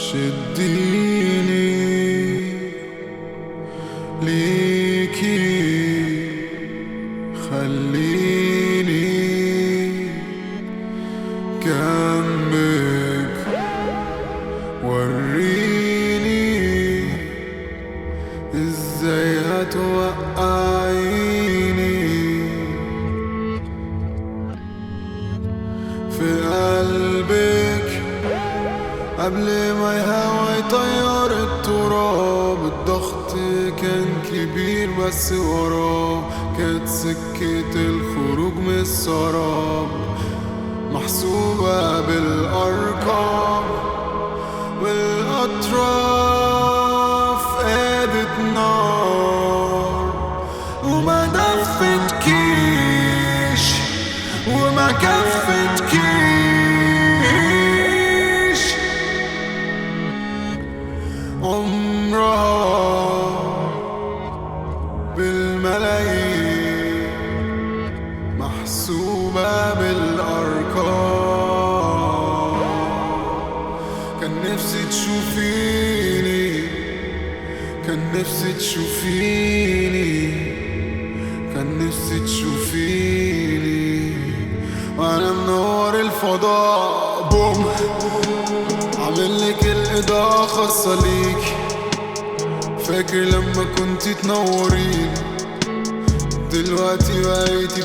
شديني ليكي خليني جنبك وريني ازاي هتوقعيني في قلبك قبل ما الهوا يطير التراب. الضغط كان كبير بس وراه كانت سكة الخروج من السراب محسوبة بالأرقام والأطراف قادت نار وما دفتكيش وما كفتكيش عمرها بالملايين محسوبة بالأرقام. كان نفسي تشوفيني كان نفسي تشوفيني كان نفسي تشوفيني وأنا منور الفضاء بوم عاملك الإضاءة خاصة ليك. فاكر لما كنتي تنوريني دلوقتي بقيتي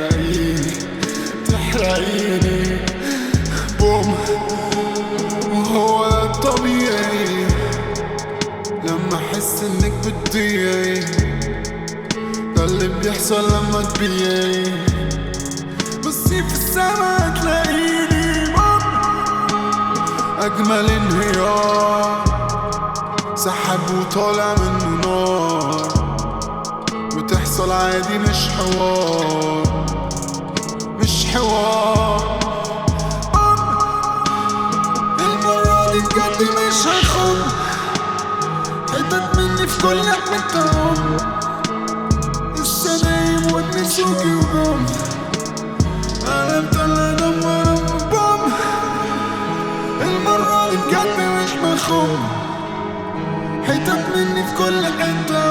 بتحرقيني بوم. وهو ده الطبيعي لما احس انك بتضيعي، ده اللي بيحصل لما تبيعي. بصي في السما تلاقيني اجمل انهيار سحب وطالع منه نار بتحصل عادي مش حوار. المرة دي بجد مش هيخون حتت مني في كل حتة لسه نايم ونسوكي وبوم انا مطلع دمر بوم. المرة دي بجد مش مخون حتت مني في كل حتة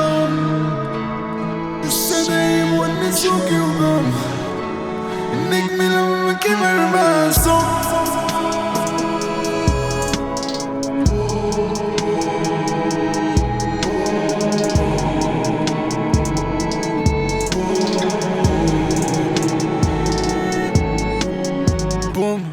لسه نايم ونسوكي وبوم. النجم لما كبر بقى صوت بوم.